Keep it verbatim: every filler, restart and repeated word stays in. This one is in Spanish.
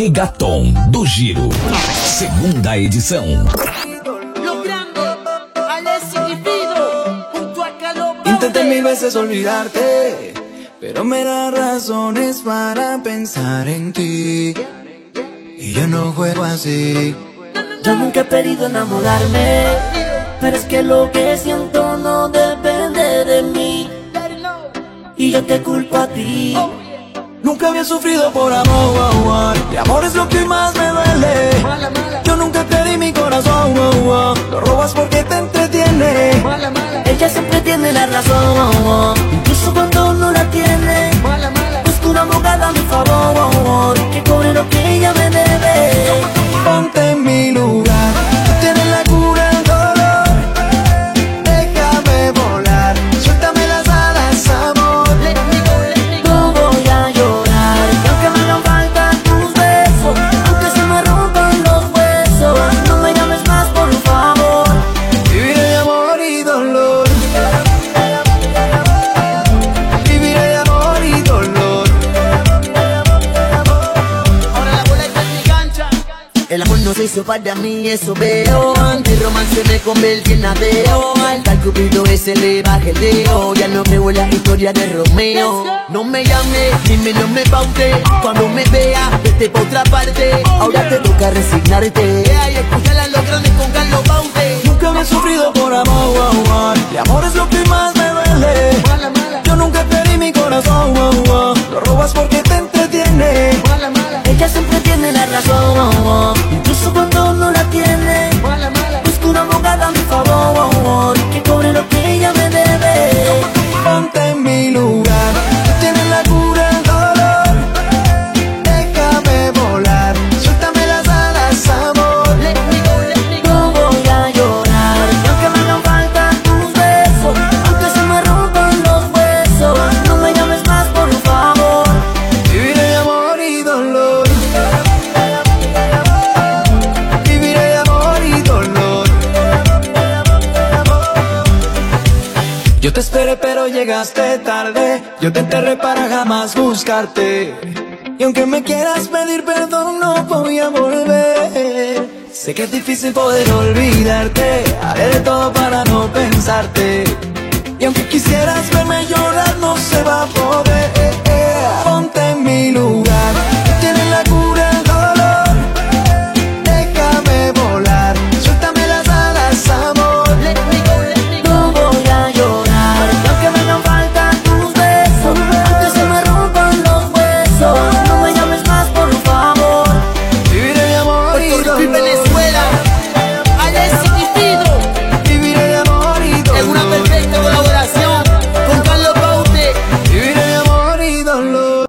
Reggaeton do Giro, segunda edição. Intenté mil veces olvidarte, pero me da razones para pensar en ti. Y yo no juego así. Yo nunca he pedido enamorarme, pero es que lo que siento no depende de mí. Y yo te culpo a ti. Nunca había sufrido por amor, y amor es lo que más me duele. Yo nunca te di mi corazón, lo robas porque te entretiene. Ella siempre tiene la razón, incluso cuando no la tiene. Busco una abogada a mi favor, que cobre lo que ella me debe. Ponte en mi lugar, tú tienes la cura del dolor. Déjame volar, suéltame las alas, amor. No voy a llorar, y aunque me hagan falta tus besos, aunque se me rompan los huesos, no me llames más por favor. Viviré de amor y dolor. Viviré de amor y dolor. Ahora la bola está en mi cancha. El amor no se hizo para mí, eso veo. Mi romance me convertí en ateo. Al cupido ese le bajé el dedo. Ya no creo en la historia de Romeo. No me llame, ni menos me paute. Cuando me vea, vete pa' otra parte. Ahora te toca resignarte. Y escuchar a los grandes con Carlos Baute. Nunca había sufrido por amor, y amor es lo que más me duele. Mala, mala, Yo nunca te di mi corazón, lo robas porque te entretiene. mala, mala, Ella siempre tiene la razón, incluso cuando no la tiene. mala, mala. Busco una abogada a mi favor, que cobre lo que ella me debe. Ponte en mi lugar, tú tienes la cura del dolor. Déjame volar, suéltame las alas, amor. No voy a llorar, y aunque me hagan falta tus besos, aunque se me rompan los huesos, no me llames más por favor. Viviré de amor y dolor. Viviré de amor y dolor. Yo te esperé pero llegaste tarde. Yo te enterré para jamás buscarte. Y aunque me quieras pedir perdón no voy a volver. Sé que es difícil poder olvidarte. Haré de todo para no pensarte. Y aunque quisieras verme llorar no se va a poder.